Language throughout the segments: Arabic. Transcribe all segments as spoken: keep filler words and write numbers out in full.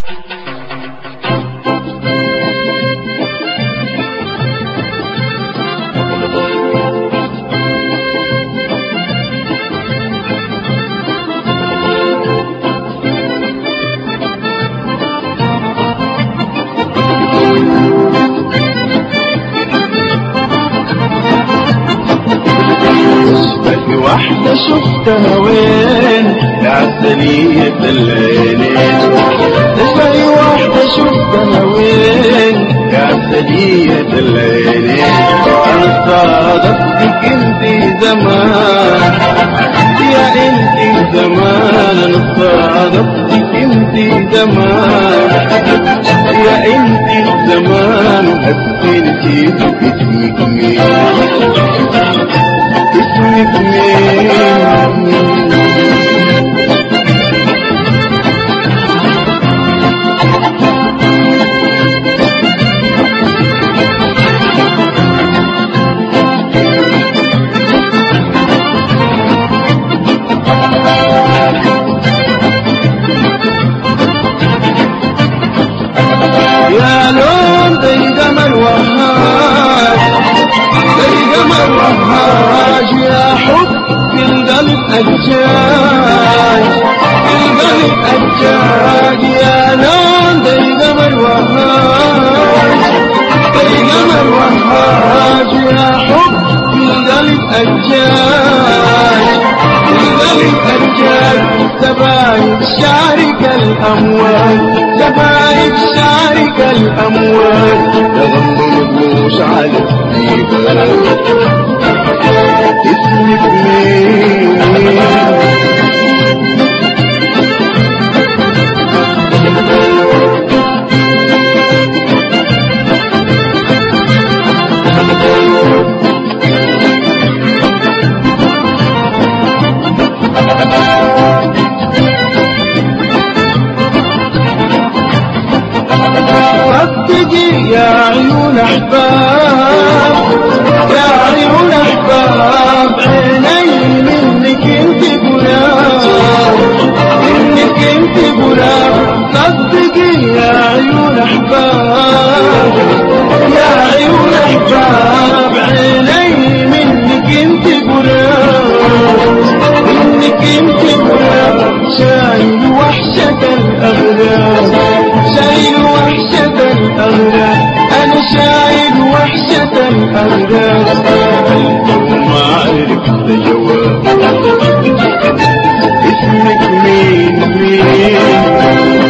واحدة شفتها وين يا عسلية العينين، تشبهي واحدة شفتها وين يا عسلية العينين. أنا صادفتك انتي زمان يا انتي زمان، أنا صادفتك انتي زمان يا انتي زمان. وهسي نسيتك اسمك مين، اسمك مين. يا لون زي قمر وهاج، زي قمر وهاج، يا حب في القلب أجاج، في القلب أجاج. يا لون زي قمر وهاج، زي قمر وهاج، يا حب في القلب أجاج، في القلب أجاج. سبايك شعرك الأموال، سبايك شعرك الأموال، تغمض مش على الجبال. اسمك مين؟ صدقي يا عيون أحباب، يا عيون أحباب، عيني منك انت غلاب، منك انت غلاب. صدقي يا عيون أحباب، يا عيون أحباب، عيني منك انت غلاب، منك انت غلاب. شايل وحشة الأغلام، شايل وحشة الأغلام، أنا شايل وحشة الأغلام. ما عرفت جواب، اسمك مين مين؟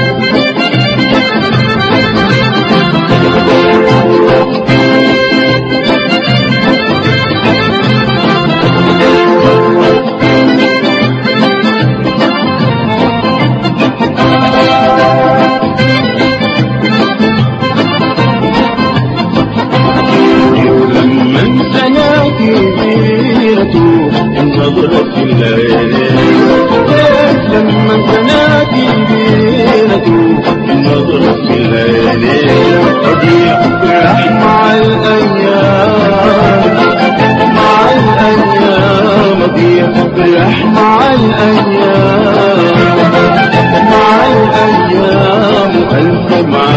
نظرة الليل لما تنادي بينته، نظرة الليل ربيع فرح مع الأيام، مع الأيام ربيع فرح مع الأيام، مع الأيام. وأنت مع